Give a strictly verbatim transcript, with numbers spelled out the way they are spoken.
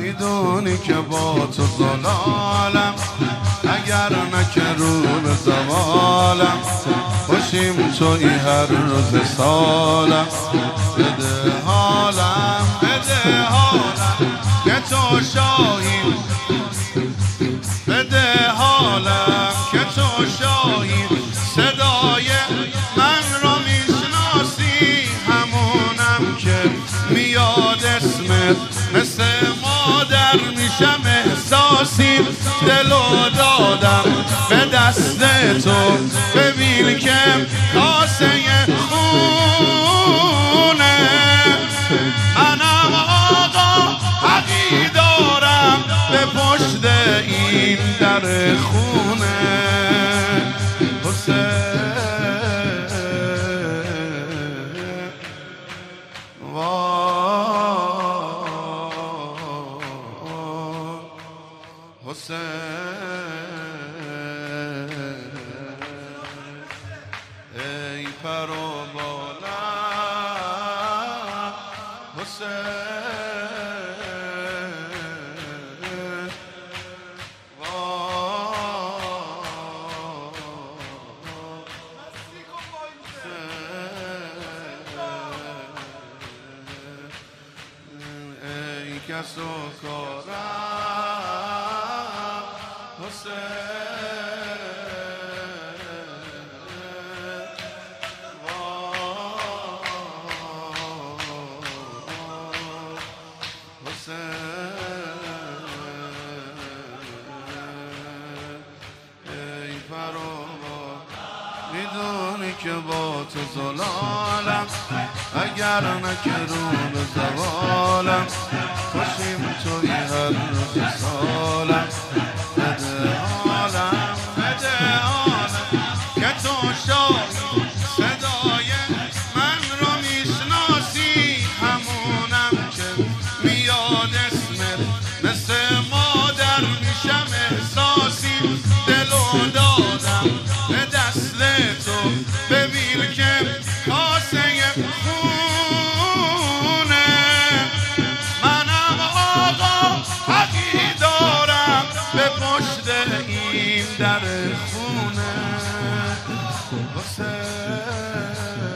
میدونی که با تو زلالم، اگر نه که رو به زوالم، خوشیم توی هر روز سالم. بده حالم بده حالم که تو شاهی، بده حالم که تو شاهی، صدای من رو میشناسی، همونم که میاد اسمت مثل مادر میشم احساسی. دلو دادم به دست تو، ببین که کاسه خونه، منم آقا حقی دارم به پشت این در خونه. حسین حسین ای پر و بالا حسین ای کس و کارم حسین ای فرامو میدونی که با تو زلالم، اگر نه که رو به زوالم، خوشیم توی هر روز سالم. بده حالم بده حالم که تو شاهی، صدای من رو میشناسی، همونم که میاد اسمت مثل مادر میشم احساسی. دلو دادم به دست تو، ببین که کاسه خونه، منم آقا حقی دارم به پشت این در خونه. حسین